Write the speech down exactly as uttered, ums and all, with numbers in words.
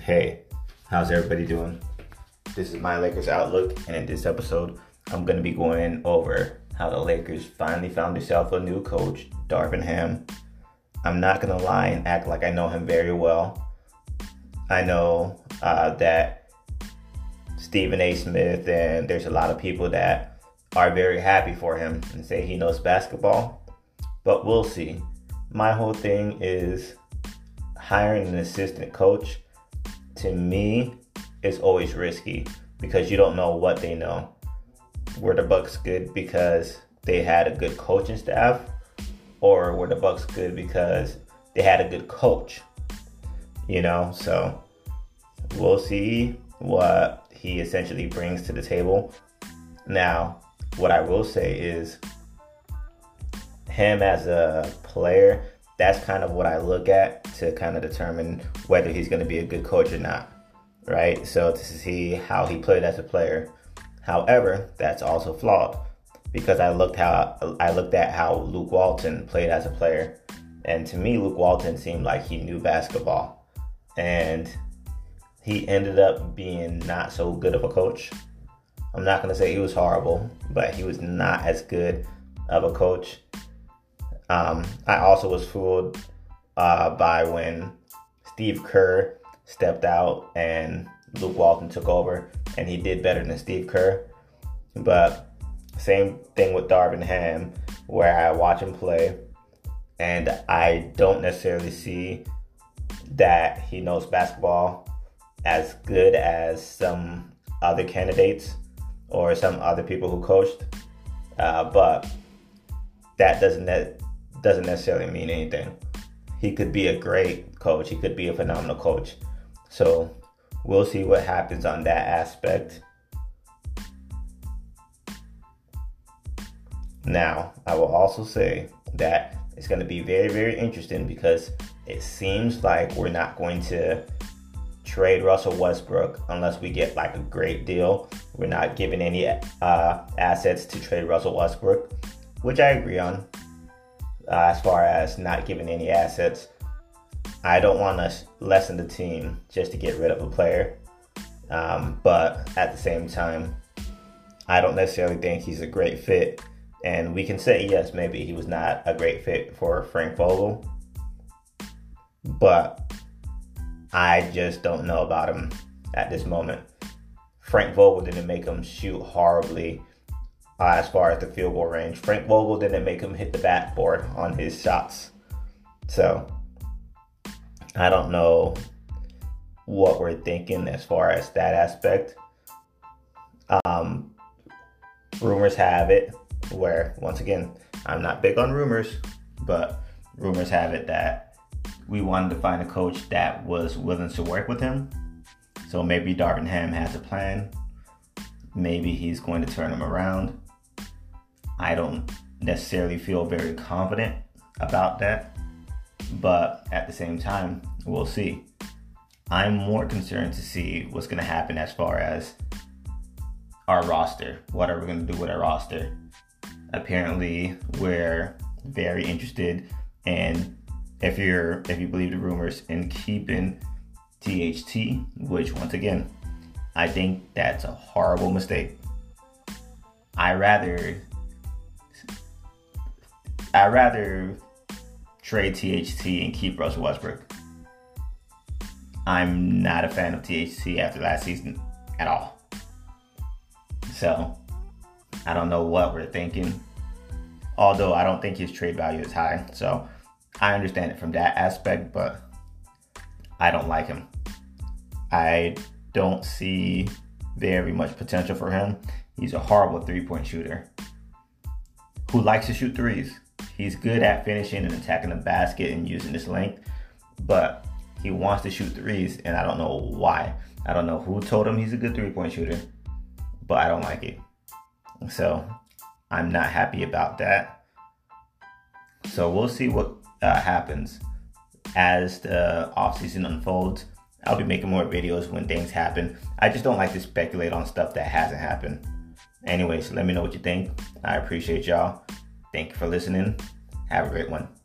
Hey, how's everybody doing? This is my Lakers Outlook, and in this episode, I'm going to be going over how the Lakers finally found themselves a new coach, Darvin Ham. I'm not going to lie and act like I know him very well. I know uh, that Stephen A. Smith and there's a lot of people that are very happy for him and say he knows basketball, but we'll see. My whole thing is hiring an assistant coach. To me, it's always risky because you don't know what they know. Were the Bucks good because they had a good coaching staff, or were the Bucks good because they had a good coach? You know, so we'll see what he essentially brings to the table. Now, what I will say is him as a player, that's kind of what I look at to kind of determine whether he's going to be a good coach or not, right? So to see how he played as a player. However, that's also flawed because I looked how I looked at how Luke Walton played as a player, and to me, Luke Walton seemed like he knew basketball, and he ended up being not so good of a coach. I'm not going to say he was horrible, but he was not as good of a coach. Um, I also was fooled uh, by when Steve Kerr stepped out and Luke Walton took over, and he did better than Steve Kerr. But same thing with Darvin Ham, where I watch him play, and I don't necessarily see that he knows basketball as good as some other candidates or some other people who coached. Uh, but that doesn't ne- doesn't necessarily mean anything. He could be a great coach. He could be a phenomenal coach. So we'll see what happens on that aspect. Now, I will also say that it's going to be very, very interesting because it seems like we're not going to trade Russell Westbrook unless we get like a great deal. We're not giving any uh, assets to trade Russell Westbrook, which I agree on. Uh, as far as not giving any assets, I don't want to lessen the team just to get rid of a player. Um, but at the same time, I don't necessarily think he's a great fit. And we can say, yes, maybe he was not a great fit for Frank Vogel. But I just don't know about him at this moment. Frank Vogel didn't make him shoot horribly uh, as far as the field goal range. Frank Vogel didn't make him hit the backboard on his shots. So I don't know what we're thinking as far as that aspect. Um, rumors have it where, once again, I'm not big on rumors, but rumors have it that we wanted to find a coach that was willing to work with him. So maybe Darvin Ham has a plan. Maybe he's going to turn him around. I don't necessarily feel very confident about that, but at the same time, we'll see. I'm more concerned to see what's going to happen as far as our roster. What are we going to do with our roster? Apparently, we're very interested in, if you're if you believe the rumors, in keeping T H T, which once again, I think that's a horrible mistake. I rather I rather trade T H T and keep Russell Westbrook. I'm not a fan of T H T after last season at all. So I don't know what we're thinking. Although I don't think his trade value is high. So I understand it from that aspect, but I don't like him. I don't see very much potential for him. He's a horrible three-point shooter who likes to shoot threes. He's good at finishing and attacking the basket and using his length, but he wants to shoot threes, and I don't know why. I don't know who told him he's a good three-point shooter, but I don't like it. So I'm not happy about that. So we'll see what uh, happens as the offseason unfolds. I'll be making more videos when things happen. I just don't like to speculate on stuff that hasn't happened. Anyways, let me know what you think. I appreciate y'all. Thank you for listening. Have a great one.